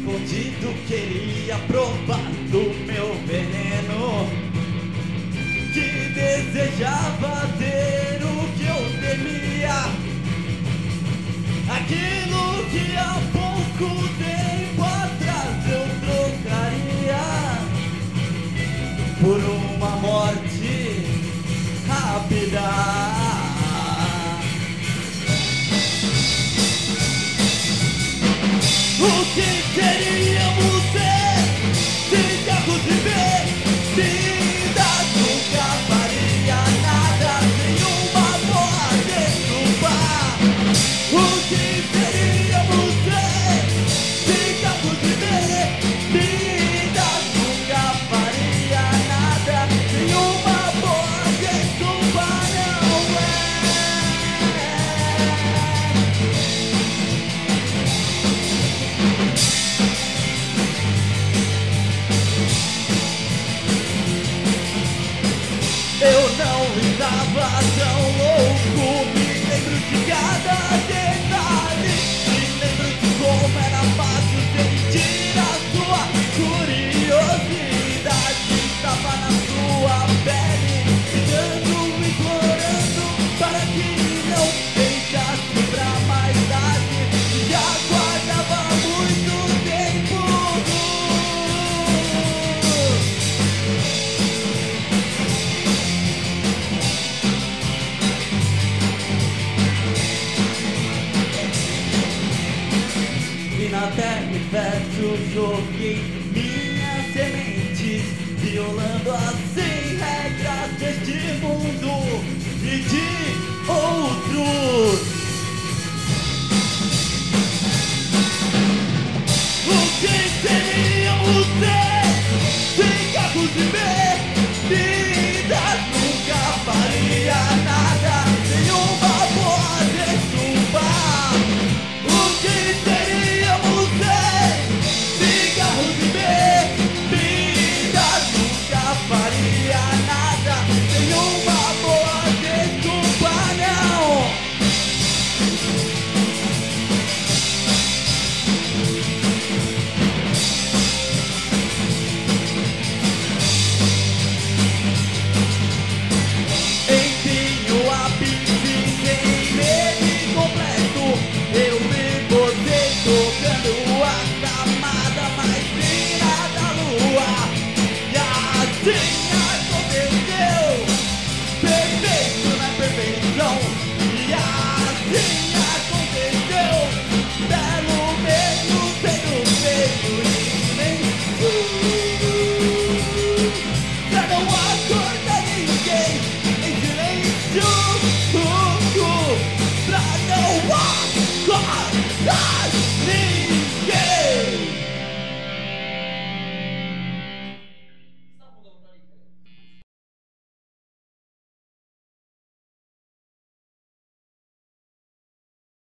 escondido queria provar do meu veneno, que desejava ter o que eu temia, aquilo que há pouco tempo atrás eu trocaria por uma morte rápida. O que queríamos ser? Cigarros e bebidas. Nunca faria nada sem uma morte no bar. O que queríamos ser? Cigarros e bebidas. Nunca faria nada sem uma morte no bar. Não é? Eu não estava tão louco, me lembro de cada detalhe, me lembro de como era fácil sentir a sua curiosidade. Estava na sua pele, gritando, implorando para que não deixasse pra mais tarde. Já guardava muito tempo. E na terra e verso joguei minhas sementes, violando assim regras deste mundo e de outros.